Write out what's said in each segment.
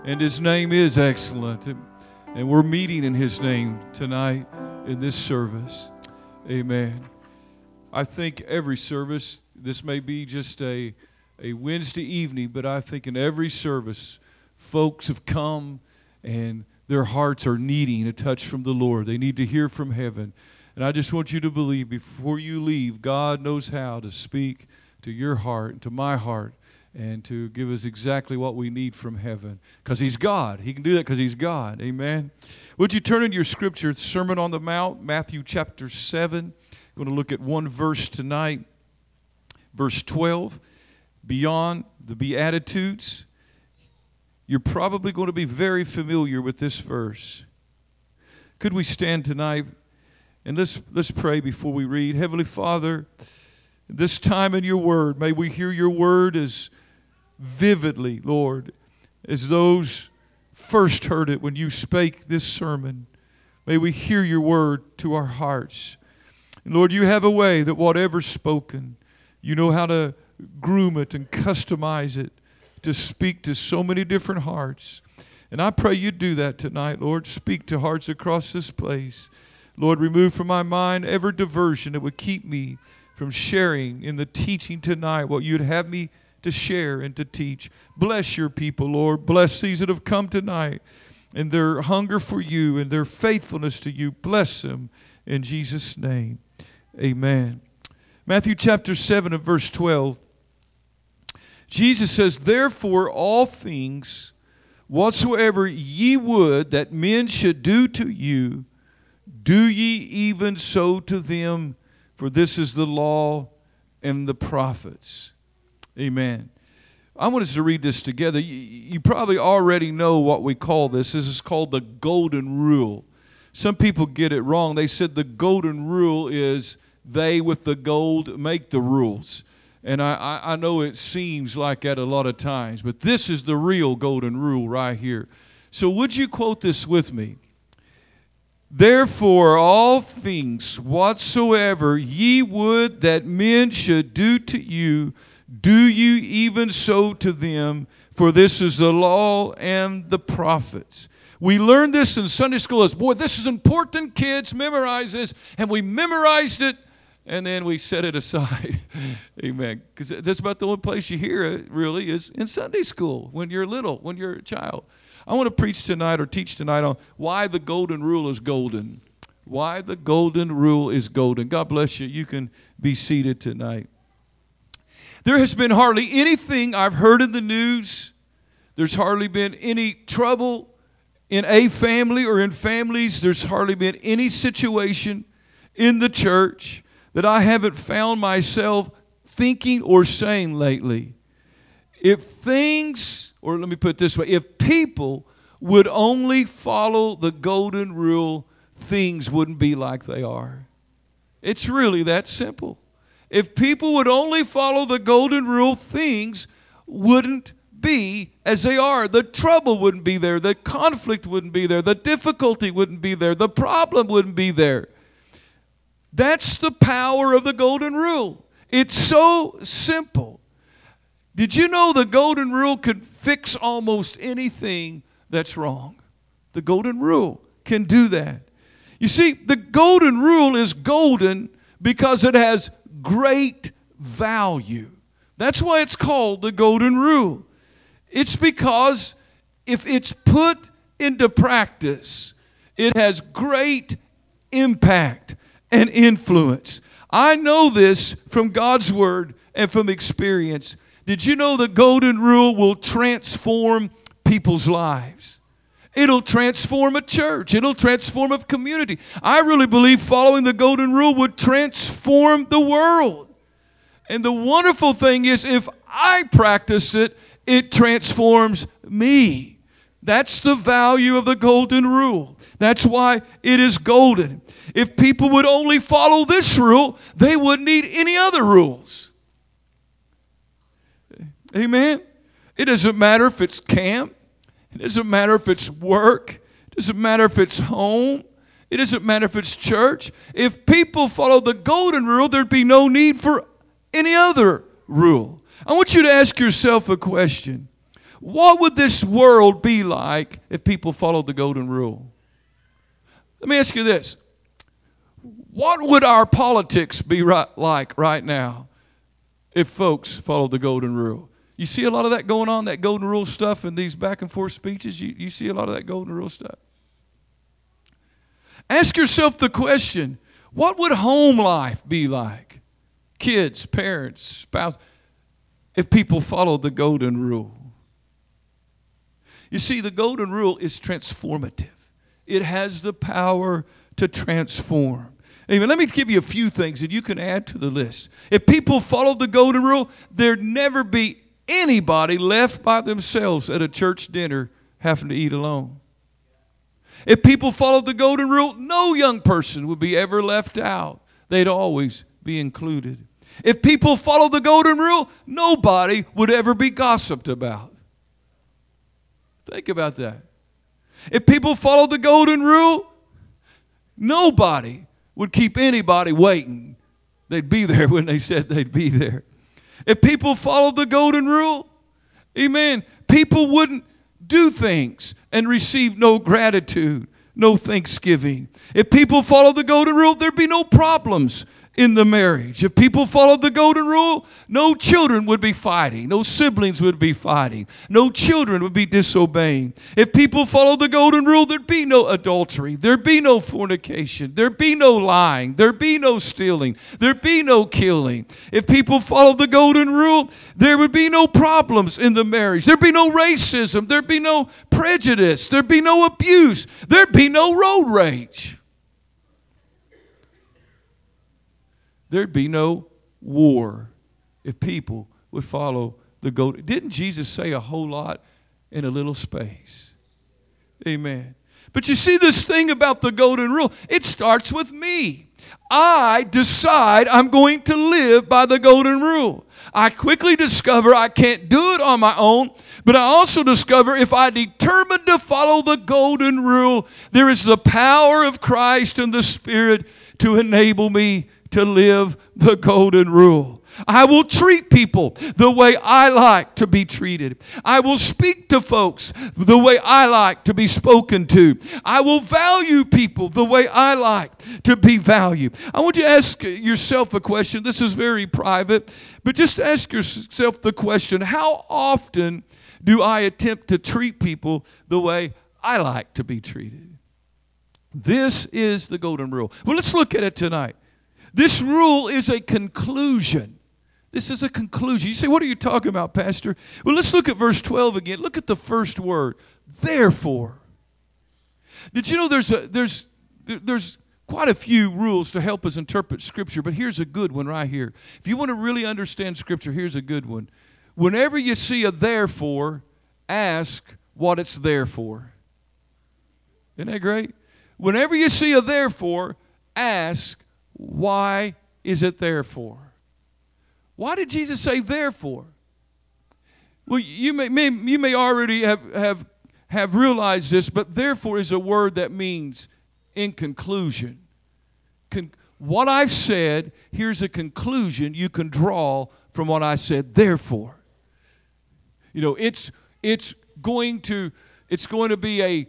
And His name is excellent. And we're meeting in His name tonight in this service. Amen. I think every service, this may be just a Wednesday evening, but I think in every service, folks have come and their hearts are needing a touch from the Lord. They need to hear from heaven. And I just want you to believe before you leave, God knows how to speak to your heart and to my heart and to give us exactly what we need from heaven. Because He's God. He can do that because He's God. Amen. Would you turn in your scripture, Sermon on the Mount, Matthew chapter 7. I'm going to look at one verse tonight, verse 12. Beyond the Beatitudes, you're probably going to be very familiar with this verse. Could we stand tonight and let's pray before we read. Heavenly Father, this time in your word, may we hear your word as vividly, Lord, as those first heard it when you spake this sermon. May we hear your word to our hearts. And Lord, you have a way that whatever's spoken, you know how to groom it and customize it to speak to so many different hearts. And I pray you do that tonight, Lord. Speak to hearts across this place. Lord, remove from my mind every diversion that would keep me from sharing in the teaching tonight what you'd have me to share and to teach. Bless your people, Lord. Bless these that have come tonight and their hunger for you and their faithfulness to you. Bless them in Jesus' name. Amen. Matthew chapter 7 and verse 12. Jesus says, therefore all things whatsoever ye would that men should do to you, do ye even so to them, for this is the law and the prophets. Amen. I want us to read this together. You probably already know what we call this. This is called the golden rule. Some people get it wrong. They said the golden rule is they with the gold make the rules. And I know it seems like that a lot of times, but this is the real golden rule right here. So would you quote this with me? Therefore, all things whatsoever ye would that men should do to you, do you even so to them, for this is the law and the prophets. We learned this in Sunday school as, boy, this is important, kids, memorize this. And we memorized it, and then we set it aside. Amen. Because that's about the only place you hear it, really, is in Sunday school when you're little, when you're a child. I want to preach tonight or teach tonight on why the golden rule is golden. Why the golden rule is golden. God bless you. You can be seated tonight. There has been hardly anything I've heard in the news. There's hardly been any trouble in a family or in families. There's hardly been any situation in the church that I haven't found myself thinking or saying lately. If things, or let me put it this way, if people would only follow the golden rule, things wouldn't be like they are. It's really that simple. If people would only follow the golden rule, things wouldn't be as they are. The trouble wouldn't be there. The conflict wouldn't be there. The difficulty wouldn't be there. The problem wouldn't be there. That's the power of the golden rule. It's so simple. Did you know the golden rule could fix almost anything that's wrong? The golden rule can do that. You see, the golden rule is golden because it has great value. That's why it's called the golden rule. It's because if it's put into practice, it has great impact and influence. I know this from God's word and from experience. Did you know the golden rule will transform people's lives? It'll transform a church. It'll transform a community. I really believe following the golden rule would transform the world. And the wonderful thing is, if I practice it, it transforms me. That's the value of the golden rule. That's why it is golden. If people would only follow this rule, they wouldn't need any other rules. Amen? It doesn't matter if it's camp. It doesn't matter if it's work. It doesn't matter if it's home. It doesn't matter if it's church. If people follow the golden rule, there'd be no need for any other rule. I want you to ask yourself a question. What would this world be like if people followed the golden rule? Let me ask you this. What would our politics be like right now if folks followed the golden rule? You see a lot of that going on, that golden rule stuff in these back and forth speeches? You see a lot of that golden rule stuff? Ask yourself the question, what would home life be like? Kids, parents, spouse, if people followed the golden rule. You see, the golden rule is transformative. It has the power to transform. Amen. Let me give you a few things that you can add to the list. If people followed the golden rule, there'd never be anybody left by themselves at a church dinner having to eat alone. If people followed the golden rule, no young person would be ever left out. They'd always be included. If people followed the golden rule, nobody would ever be gossiped about. Think about that. If people followed the golden rule, nobody would keep anybody waiting. They'd be there when they said they'd be there. If people followed the golden rule, amen, people wouldn't do things and receive no gratitude, no thanksgiving. If people followed the golden rule, there'd be no problems in the marriage. If people followed the golden rule, no children would be fighting. No siblings would be fighting. No children would be disobeying. If people followed the golden rule, there'd be no adultery. There'd be no fornication. There'd be no lying. There'd be no stealing. There'd be no killing. If people followed the golden rule, there would be no problems in the marriage. There'd be no racism. There'd be no prejudice. There'd be no abuse. There'd be no road rage. There'd be no war if people would follow the golden. Didn't Jesus say a whole lot in a little space? Amen. But you see this thing about the golden rule, it starts with me. I decide I'm going to live by the golden rule. I quickly discover I can't do it on my own, but I also discover if I determine to follow the golden rule, there is the power of Christ and the Spirit to enable me to live the golden rule. I will treat people the way I like to be treated. I will speak to folks the way I like to be spoken to. I will value people the way I like to be valued. I want you to ask yourself a question. This is very private, but just ask yourself the question, how often do I attempt to treat people the way I like to be treated? This is the golden rule. Well, let's look at it tonight. This rule is a conclusion. This is a conclusion. You say, what are you talking about, Pastor? Well, let's look at verse 12 again. Look at the first word, therefore. Did you know there's quite a few rules to help us interpret Scripture, but here's a good one right here. If you want to really understand Scripture, here's a good one. Whenever you see a therefore, ask what it's there for. Isn't that great? Whenever you see a therefore, ask why is it there for? Why did Jesus say therefore? Well, you may already have realized this, but therefore is a word that means in conclusion. What I've said, here's a conclusion you can draw from what I said. Therefore, you know, it's going to be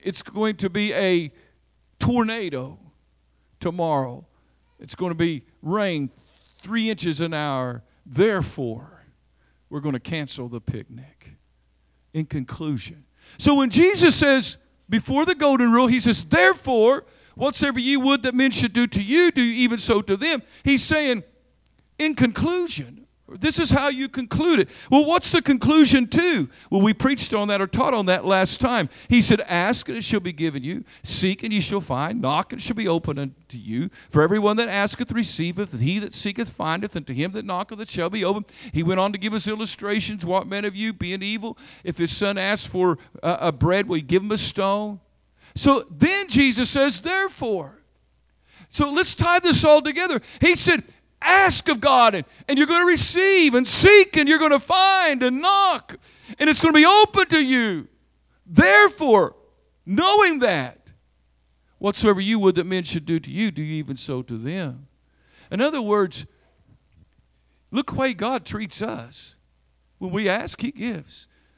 a tornado tomorrow. It's going to be rain 3 inches an hour. Therefore, we're going to cancel the picnic. In conclusion. So when Jesus says, before the golden rule, he says, therefore, whatsoever ye would that men should do to you, do even so to them. He's saying, in conclusion, this is how you conclude it. Well, what's the conclusion to? Well, we preached on that or taught on that last time. He said, ask and it shall be given you. Seek and ye shall find. Knock and it shall be opened unto you. For everyone that asketh receiveth, and he that seeketh findeth, and to him that knocketh it shall be opened. He went on to give us illustrations. What man of you, being evil, if his son asks for a bread, will he give him a stone? So then Jesus says, therefore. So let's tie this all together. He said, ask of God, and you're going to receive, and seek, and you're going to find, and knock, and it's going to be open to you. Therefore, knowing that, whatsoever you would that men should do to you, do you even so to them. In other words, look the way God treats us. When we ask, he gives.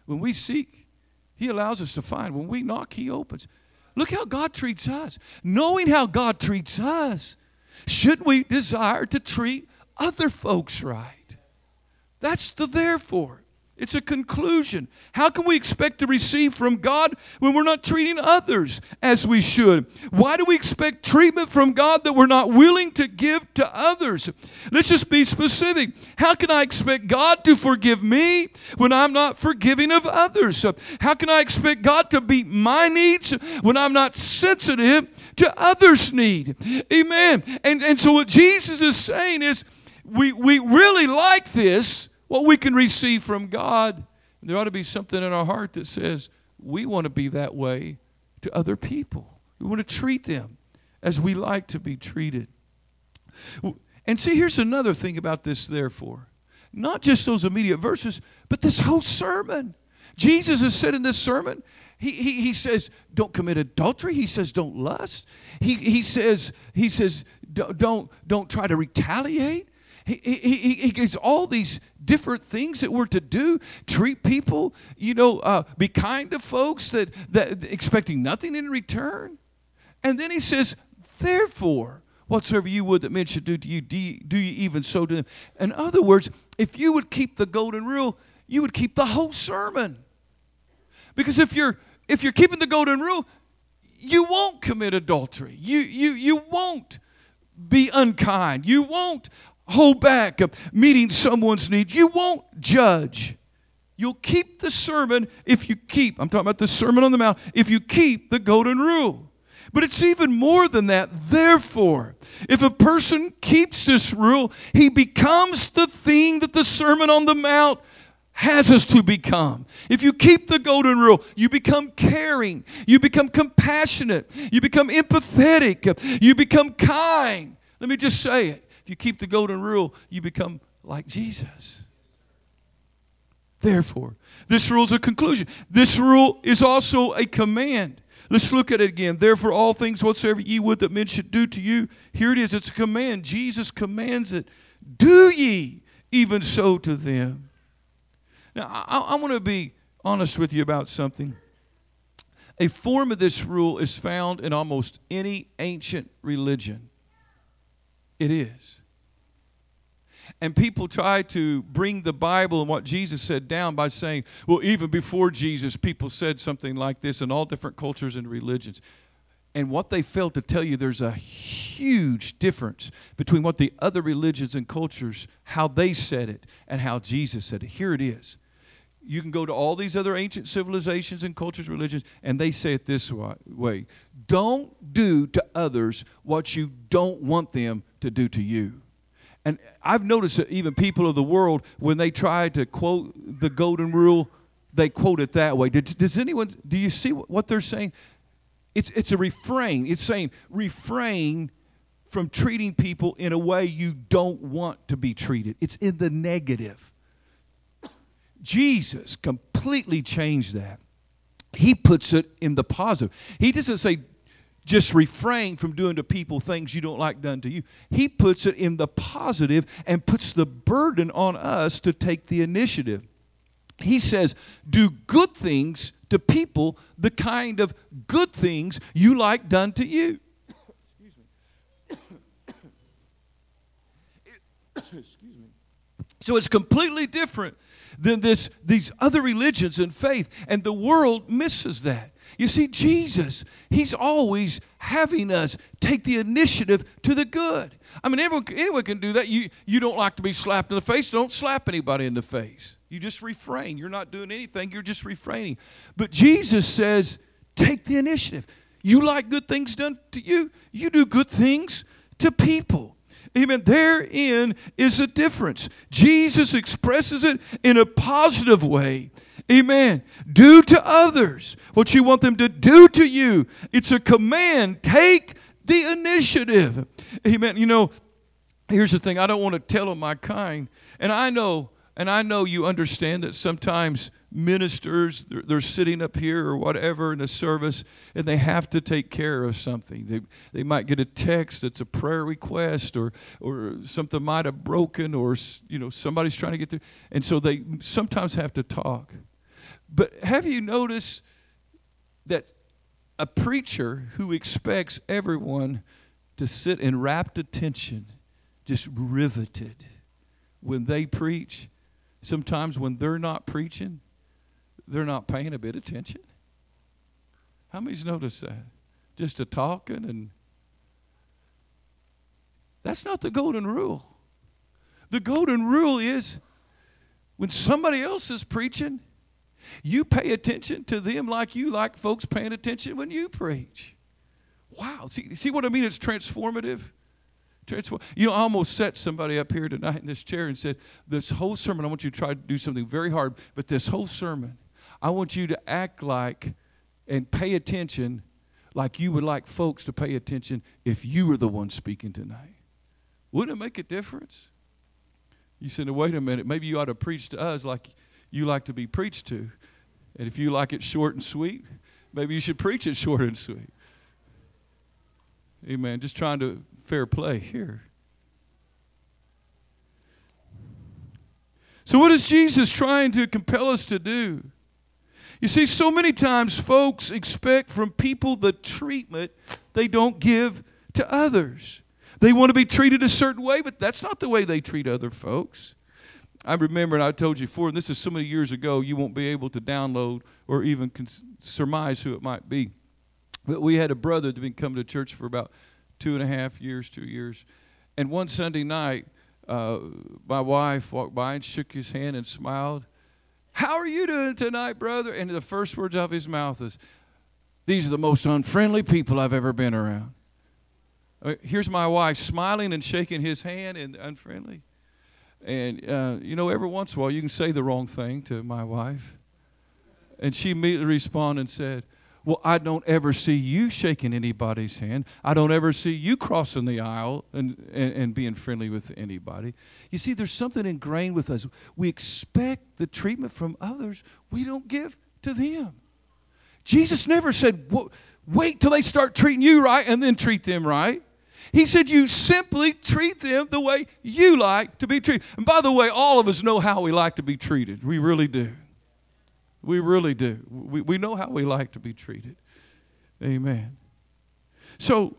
When we seek, He allows us to find. When we knock, He opens. Look how God treats us. Knowing how God treats us, should we desire to treat other folks right? That's the therefore. It's a conclusion. How can we expect to receive from God when we're not treating others as we should? Why do we expect treatment from God that we're not willing to give to others? Let's just be specific. How can I expect God to forgive me when I'm not forgiving of others? How can I expect God to meet my needs when I'm not sensitive to others' need? Amen. And so what Jesus is saying is, we really like this, what we can receive from God. There ought to be something in our heart that says we want to be that way to other people. We want to treat them as we like to be treated. And see, here's another thing about this therefore. Not just those immediate verses, but this whole sermon. Jesus has said in this sermon, he says, don't commit adultery. He says, don't lust. He says, don't try to retaliate. He gives all these different things that we're to do. Treat people, be kind to folks that expecting nothing in return. And then he says, therefore, whatsoever you would that men should do to you, do you even so to them. In other words, if you would keep the golden rule, you would keep the whole sermon. Because if you're keeping the golden rule, you won't commit adultery. You won't be unkind. You won't hold back meeting someone's need. You won't judge. You'll keep the sermon if you keep, I'm talking about the Sermon on the Mount, if you keep the golden rule. But it's even more than that. Therefore, if a person keeps this rule, he becomes the thing that the Sermon on the Mount has us to become. If you keep the golden rule, you become caring, you become compassionate, you become empathetic, you become kind. Let me just say it. If you keep the golden rule, you become like Jesus. Therefore, this rule is a conclusion. This rule is also a command. Let's look at it again. Therefore, all things whatsoever ye would that men should do to you, here it is. It's a command. Jesus commands it. Do ye even so to them. Now, I want to be honest with you about something. A form of this rule is found in almost any ancient religion. It is. And people try to bring the Bible and what Jesus said down by saying, well, even before Jesus, people said something like this in all different cultures and religions. And what they fail to tell you, there's a huge difference between what the other religions and cultures, how they said it, and how Jesus said it. Here it is. You can go to all these other ancient civilizations and cultures, religions, and they say it this way. Don't do to others what you don't want them to do to you. And I've noticed that even people of the world, when they try to quote the golden rule, they quote it that way. Do you see what they're saying? It's a refrain. It's saying refrain from treating people in a way you don't want to be treated. It's in the negative. Jesus completely changed that. He puts it in the positive. He doesn't say just refrain from doing to people things you don't like done to you. He puts it in the positive and puts the burden on us to take the initiative. He says, do good things to people, the kind of good things you like done to you. Excuse me. Excuse me. So it's completely different than these other religions and faith, and the world misses that. You see, Jesus, He's always having us take the initiative to the good. I mean, anyone can do that. You don't like to be slapped in the face, don't slap anybody in the face. You just refrain. You're not doing anything, you're just refraining. But Jesus says, take the initiative. You like good things done to you, you do good things to people. Amen. Therein is a difference. Jesus expresses it in a positive way. Amen. Do to others what you want them to do to you. It's a command. Take the initiative. Amen. Here's the thing. I don't want to tell them my kind. And I know you understand that sometimes ministers, they're sitting up here or whatever in a service, and they have to take care of something. They might get a text that's a prayer request, or something might have broken, or somebody's trying to get through, and so they sometimes have to talk. But have you noticed that a preacher who expects everyone to sit in rapt attention, just riveted, when they preach, sometimes when they're not preaching, they're not paying a bit of attention? How many's noticed that? Just a talking, and that's not the golden rule. The golden rule is when somebody else is preaching, you pay attention to them like you like folks paying attention when you preach. Wow. See what I mean? It's transformative. You know, I almost set somebody up here tonight in this chair and said, this whole sermon, I want you to try to do something very hard, but this whole sermon, I want you to act like and pay attention like you would like folks to pay attention if you were the one speaking tonight. Wouldn't it make a difference? You said, wait a minute, maybe you ought to preach to us like you like to be preached to. And if you like it short and sweet, maybe you should preach it short and sweet. Amen. Just trying to fair play here. So what is Jesus trying to compel us to do? You see, so many times folks expect from people the treatment they don't give to others. They want to be treated a certain way, but that's not the way they treat other folks. I remember, and I told you before, and this is so many years ago, you won't be able to download or even surmise who it might be. But we had a brother that had been coming to church for about 2.5 years, 2 years. And one Sunday night, my wife walked by and shook his hand and smiled. How are you doing tonight, brother? And the first words out of his mouth is, these are the most unfriendly people I've ever been around. Here's my wife smiling and shaking his hand and unfriendly. And, you know, every once in a while you can say the wrong thing to my wife. And she immediately responded and said, well, I don't ever see you shaking anybody's hand. I don't ever see you crossing the aisle and being friendly with anybody. You see, there's something ingrained with us. We expect the treatment from others we don't give to them. Jesus never said, wait till they start treating you right and then treat them right. He said you simply treat them the way you like to be treated. And by the way, all of us know how we like to be treated. We really do. We really do. We know how we like to be treated. Amen. So,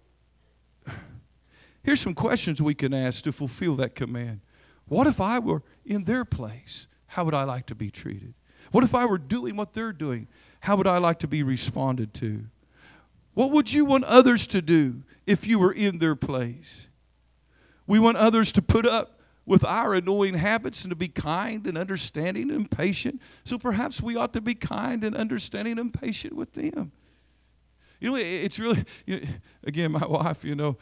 here's some questions we can ask to fulfill that command. What if I were in their place? How would I like to be treated? What if I were doing what they're doing? How would I like to be responded to? What would you want others to do if you were in their place? We want others to put up with our annoying habits and to be kind and understanding and patient. So perhaps we ought to be kind and understanding and patient with them. You know, it's really, again, my wife,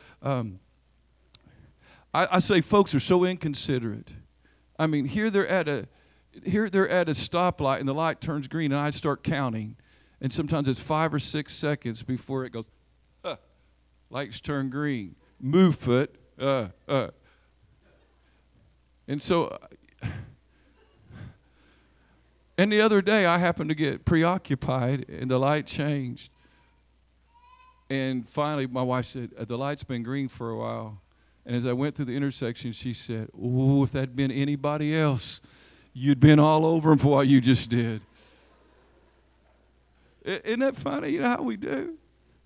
I say folks are so inconsiderate. I mean, here they're at a stoplight and the light turns green and I start counting. And sometimes it's 5 or 6 seconds before it goes, lights turn green, move foot, And so, and the other day I happened to get preoccupied and the light changed. And finally my wife said, the light's been green for a while. And as I went through the intersection, she said, oh, if that'd been anybody else, you'd been all over them for what you just did. Isn't that funny? You know how we do?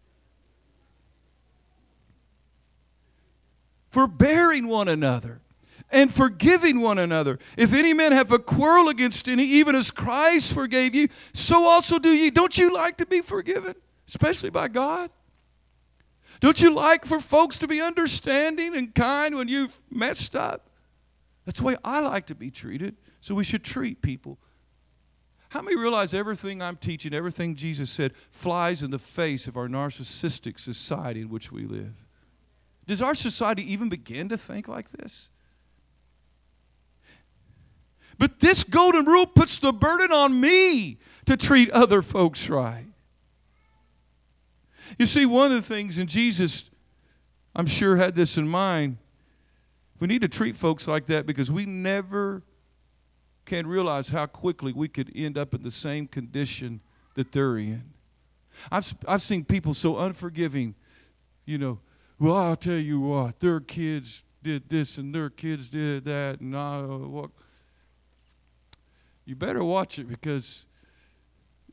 Forbearing one another and forgiving one another. If any man have a quarrel against any, even as Christ forgave you, so also do ye. Don't you like to be forgiven, especially by God? Don't you like for folks to be understanding and kind when you've messed up? That's the way I like to be treated, so we should treat people. How many realize everything I'm teaching, everything Jesus said, flies in the face of our narcissistic society in which we live? Does our society even begin to think like this? But this golden rule puts the burden on me to treat other folks right. You see, one of the things, and Jesus, I'm sure, had this in mind, we need to treat folks like that because we never can realize how quickly we could end up in the same condition that they're in. I've seen people so unforgiving, well, I'll tell you what, their kids did this and their kids did that, and you better watch it because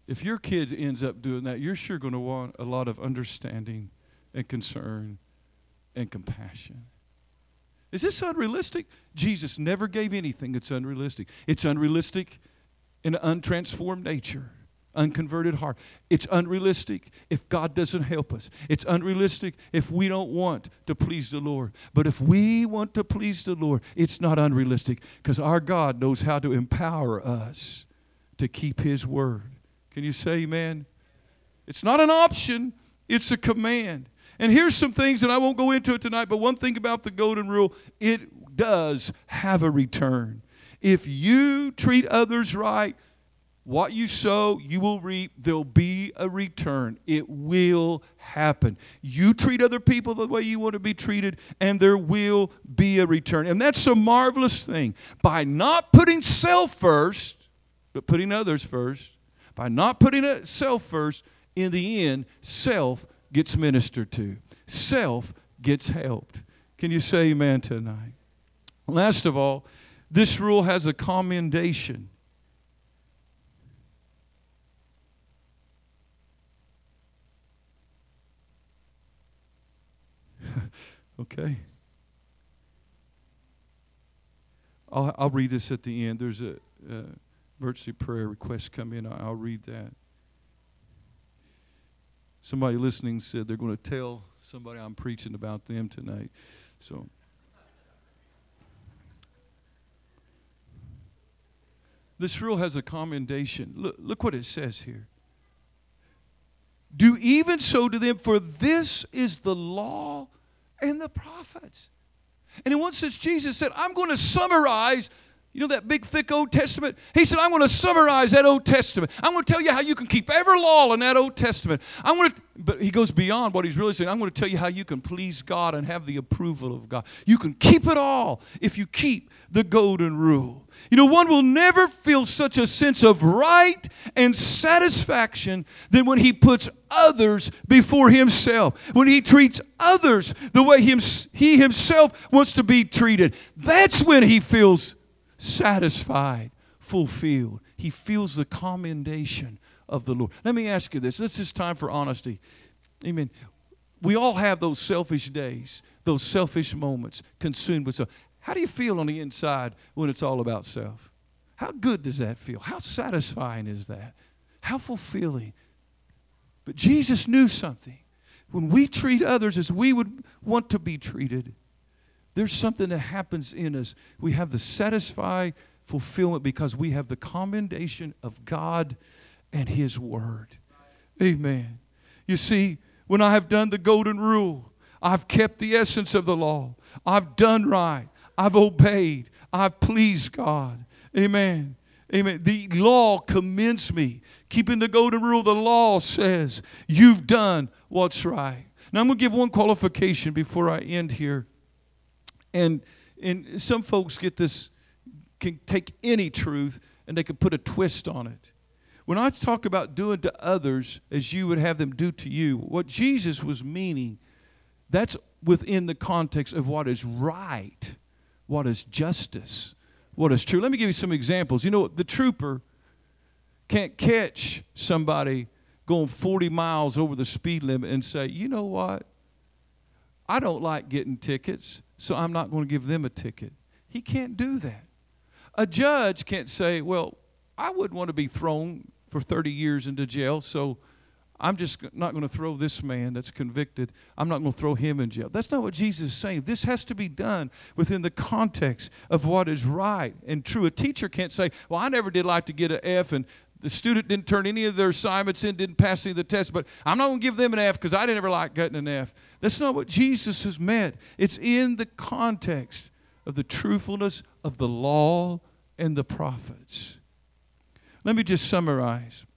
If your kid ends up doing that, you're sure going to want a lot of understanding and concern and compassion. Is this unrealistic? Jesus never gave anything that's unrealistic. It's unrealistic in an untransformed nature, unconverted heart. It's unrealistic if God doesn't help us. It's unrealistic if we don't want to please the Lord. But if we want to please the Lord, it's not unrealistic because our God knows how to empower us to keep His word. Can you say amen? It's not an option, it's a command. And here's some things, and I won't go into it tonight, but one thing about the golden rule, it does have a return. If you treat others right, what you sow, you will reap. There'll be a return. It will happen. You treat other people the way you want to be treated, and there will be a return. And that's a marvelous thing. By not putting self first, but putting others first, by not putting self first, in the end, self gets ministered to. Self gets helped. Can you say amen tonight? Last of all, this rule has a commendation. Okay. I'll read this at the end. There's a emergency prayer request come in. I'll read that. Somebody listening said they're going to tell somebody I'm preaching about them tonight. So, this rule has a commendation. Look what it says here. Do even so to them, for this is the law and the prophets. And in one sense, Jesus said, I'm going to summarize, that big, thick Old Testament? He said, I'm going to summarize that Old Testament. I'm going to tell you how you can keep every law in that Old Testament. But he goes beyond what he's really saying. I'm going to tell you how you can please God and have the approval of God. You can keep it all if you keep the golden rule. One will never feel such a sense of right and satisfaction than when he puts others before himself. When he treats others the way he himself wants to be treated. That's when he feels satisfied, fulfilled. He feels the commendation of the Lord. Let me ask you this. This is time for honesty. Amen. We all have those selfish days, those selfish moments, consumed with self. How do you feel on the inside when it's all about self? How good does that feel? How satisfying is that? How fulfilling? But Jesus knew something. When we treat others as we would want to be treated, there's something that happens in us. We have the satisfied fulfillment because we have the commendation of God and His Word. Amen. You see, when I have done the golden rule, I've kept the essence of the law. I've done right. I've obeyed. I've pleased God. Amen. Amen. The law commends me. Keeping the golden rule, the law says you've done what's right. Now I'm going to give one qualification before I end here. And some folks can take any truth and they can put a twist on it. When I talk about doing to others as you would have them do to you, what Jesus was meaning, that's within the context of what is right, what is justice, what is true. Let me give you some examples. The trooper can't catch somebody going 40 miles over the speed limit and say, you know what? I don't like getting tickets, so I'm not going to give them a ticket. He can't do that. A judge can't say, well, I wouldn't want to be thrown for 30 years into jail, so I'm just not going to throw this man that's convicted. I'm not going to throw him in jail. That's not what Jesus is saying. This has to be done within the context of what is right and true. A teacher can't say, well, I never did like to get an F, and the student didn't turn any of their assignments in, didn't pass any of the tests, but I'm not going to give them an F because I didn't ever like getting an F. That's not what Jesus has meant. It's in the context of the truthfulness of the law and the prophets. Let me just summarize.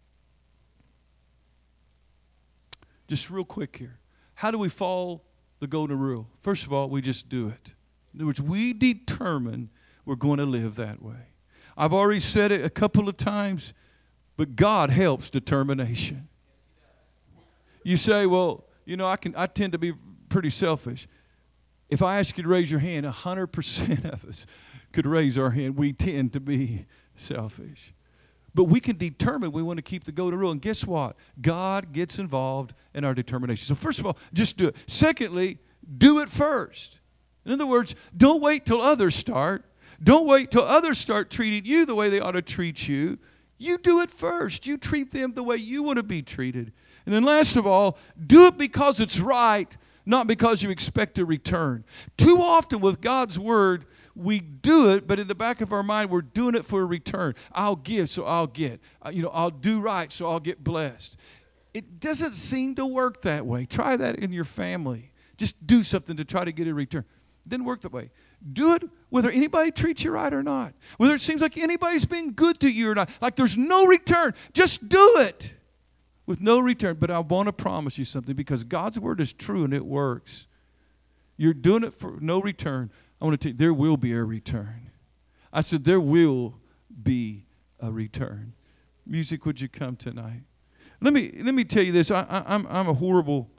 Just real quick here. How do we follow the golden rule? First of all, we just do it. In other words, we determine we're going to live that way. I've already said it a couple of times, but God helps determination. You say, well, I tend to be pretty selfish. If I ask you to raise your hand, 100% of us could raise our hand. We tend to be selfish. But we can determine we want to keep the golden rule. And guess what? God gets involved in our determination. So first of all, just do it. Secondly, do it first. In other words, don't wait till others start. Don't wait till others start treating you the way they ought to treat you. You do it first. You treat them the way you want to be treated. And then last of all, do it because it's right, not because you expect a return. Too often with God's word, we do it, but in the back of our mind, we're doing it for a return. I'll give, so I'll get. I'll do right, so I'll get blessed. It doesn't seem to work that way. Try that in your family. Just do something to try to get a return. It didn't work that way. Do it whether anybody treats you right or not. Whether it seems like anybody's being good to you or not. Like there's no return. Just do it with no return. But I want to promise you something, because God's word is true and it works. You're doing it for no return. I want to tell you, there will be a return. I said, there will be a return. Music, would you come tonight? Let me tell you this. I'm a horrible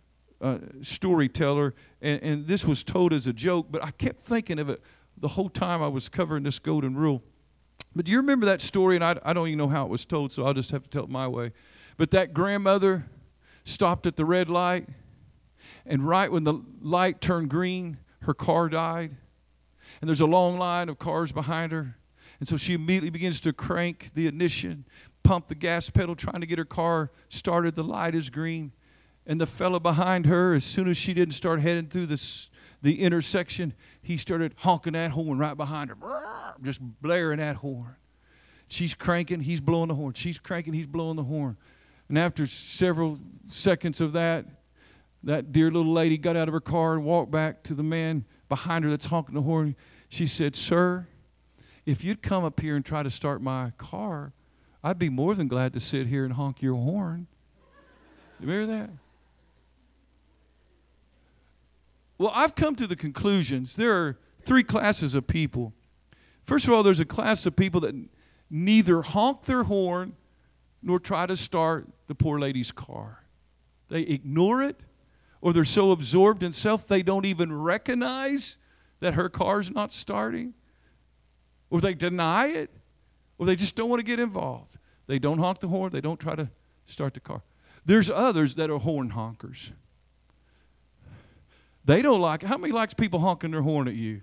storyteller, and this was told as a joke, but I kept thinking of it the whole time I was covering this golden rule. But do you remember that story? And I don't even know how it was told, so I'll just have to tell it my way. But that grandmother stopped at the red light, and right when the light turned green, her car died. And there's a long line of cars behind her. And so she immediately begins to crank the ignition, pump the gas pedal, trying to get her car started. The light is green. And the fellow behind her, as soon as she didn't start heading through the intersection, he started honking that horn right behind her, just blaring that horn. She's cranking, he's blowing the horn. She's cranking, he's blowing the horn. And after several seconds of that dear little lady got out of her car and walked back to the man behind her that's honking the horn. She said, "Sir, if you'd come up here and try to start my car, I'd be more than glad to sit here and honk your horn." You remember that? Well, I've come to the conclusions. There are three classes of people. First of all, there's a class of people that neither honk their horn nor try to start the poor lady's car. They ignore it, or they're so absorbed in self they don't even recognize that her car's not starting, or they deny it, or they just don't want to get involved. They don't honk the horn. They don't try to start the car. There's others that are horn honkers. They don't like it. How many likes people honking their horn at you?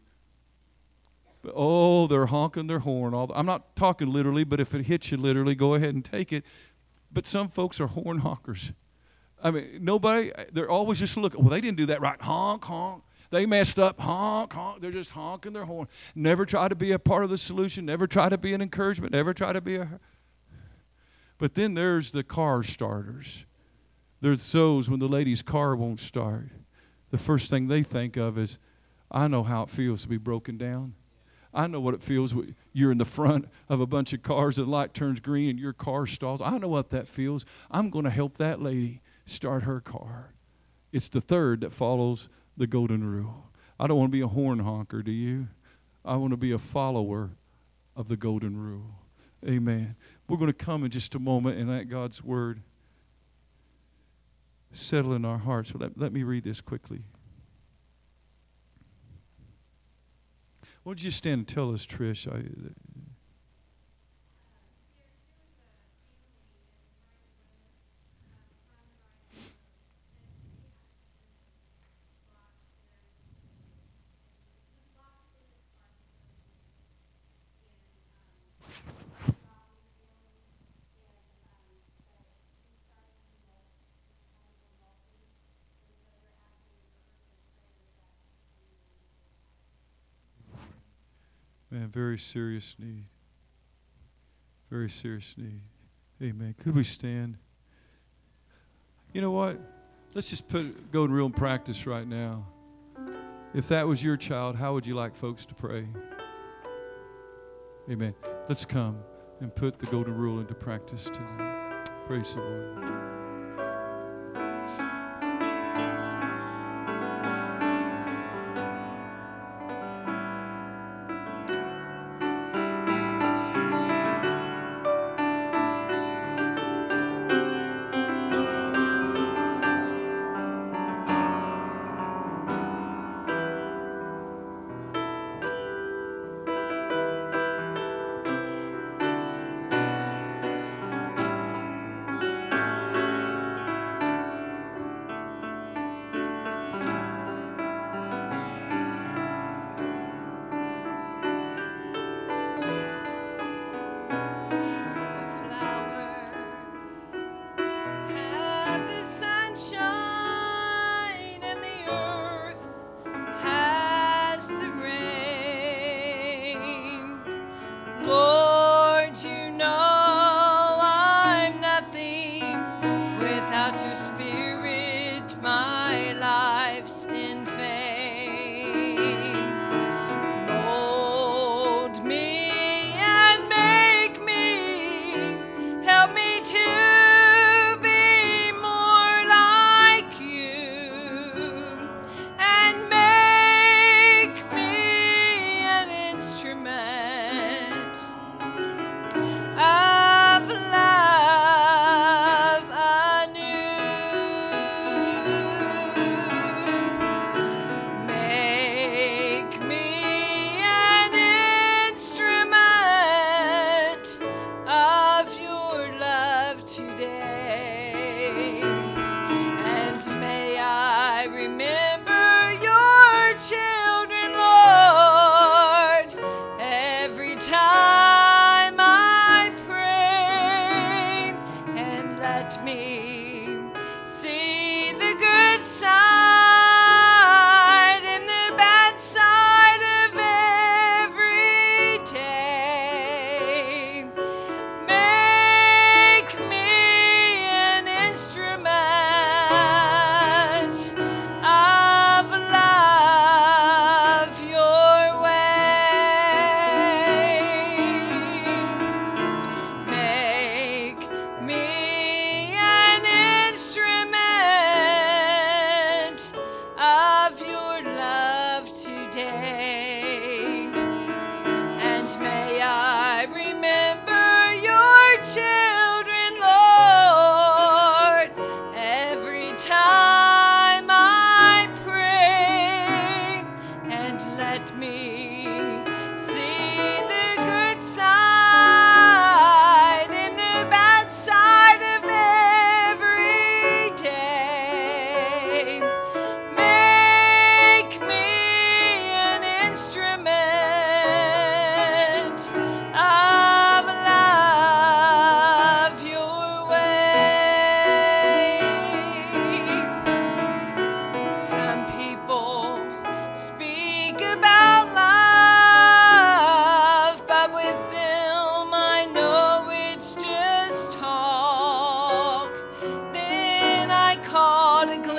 Oh, they're honking their horn. I'm not talking literally, but if it hits you literally, go ahead and take it. But some folks are horn honkers. I mean, they're always just looking. Well, they didn't do that right. Honk, honk. They messed up. Honk, honk. They're just honking their horn. Never try to be a part of the solution. Never try to be an encouragement. Never try to be But then there's the car starters. There's those when the lady's car won't start. The first thing they think of is, I know how it feels to be broken down. I know what it feels when you're in the front of a bunch of cars and the light turns green and your car stalls. I know what that feels. I'm going to help that lady start her car. It's the third that follows the golden rule. I don't want to be a horn honker, do you? I want to be a follower of the golden rule. Amen. We're going to come in just a moment and let God's word settle in our hearts. Let me read this quickly. Why don't you stand and tell us, Trish? Man, very serious need. Very serious need. Amen. Could we stand? You know what? Let's just put golden rule in practice right now. If that was your child, how would you like folks to pray? Amen. Let's come and put the golden rule into practice tonight. Praise the Lord. declares